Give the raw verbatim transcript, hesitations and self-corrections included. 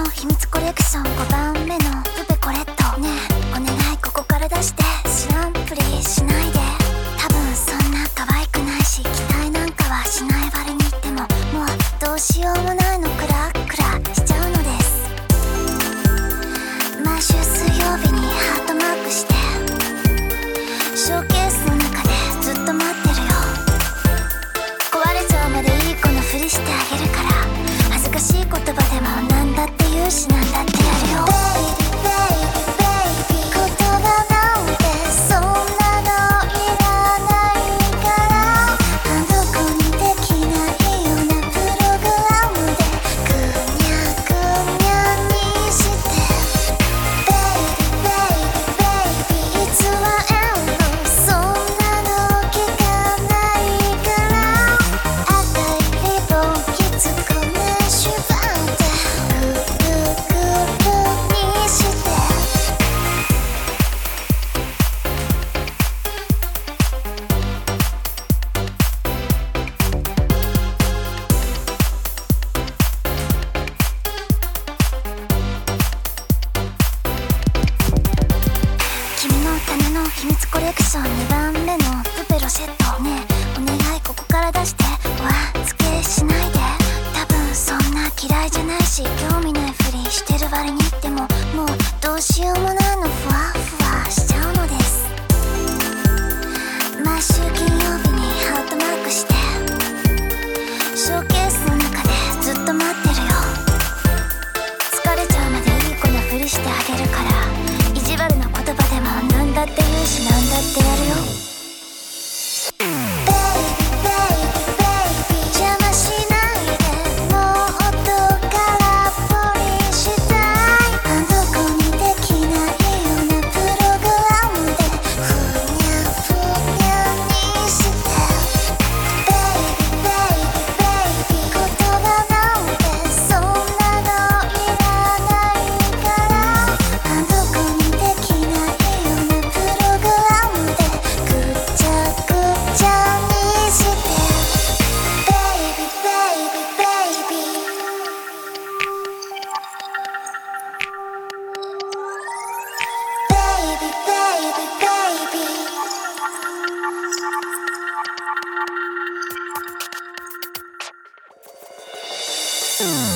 の秘密コレクションごばんめのプペコレットねえお願いここから出して知らんぷりしないで多分そんな可愛くないし期待なんかはしない割に言ってももうどうしようもないのクラクラしちゃうのです毎週水曜日にハートマークしてショーケースの中でずっと待ってるよ壊れちゃうまでいい子のふりしてあげるから恥ずかしい言葉でもなんだって言うしなんだってやるよ Baby, baby, baby 言葉なんてそんなのいらないからどこにできないようなプログラムでぐにゃぐにゃにして Baby, baby, baby 偽えんのそんなの聞かないから赤いリボンきつくね縛ってぐるぐるにして君のための秘密コレクションにばんめのプペロセットねえお願いここから出してお預けしないで多分そんな嫌いじゃないし興味ないふりしてる割に言ってももうどうしようもないのふわふわしちゃうのです毎週金曜日にハートマークしてショーケースの中でずっと待ってるよ疲れちゃうまでいい子なふりしてあげるから意地悪な言葉でもなんだって言うしなんだってやるよ Baby, baby, baby 邪魔しないでもっと空っぽにしたいどこにできないようなプログラムでふにゃふにゃにして Baby, baby, baby 言葉なんてそんなのいらないからどこにできないようなプログラムでぐちゃぐちゃにして Baby, baby, baby Baby, baby, baby